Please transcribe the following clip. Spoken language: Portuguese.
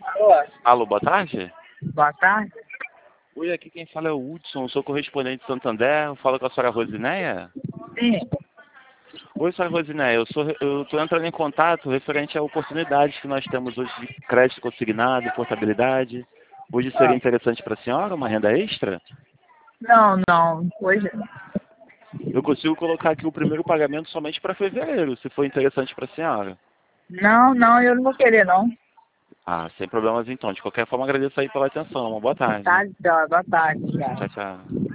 Alô, Alô, boa tarde. boa tarde. Oi, aqui quem fala é o Hudson, sou correspondente de Santander, eu falo com a senhora Rosinéia. Sim. Oi, senhora Rosinéia, eu estou entrando em contato referente a oportunidades que nós temos hoje de crédito consignado, portabilidade. Hoje seria Ah, interessante para a senhora uma renda extra? não, não. Hoje. Eu consigo colocar aqui o primeiro pagamento somente para fevereiro, se for interessante para a senhora. Não, não, eu não vou querer, não. Ah, sem problemas então. De qualquer forma, agradeço aí pela atenção. Uma boa tarde. Tá, boa tarde, cara. Tchau, tchau.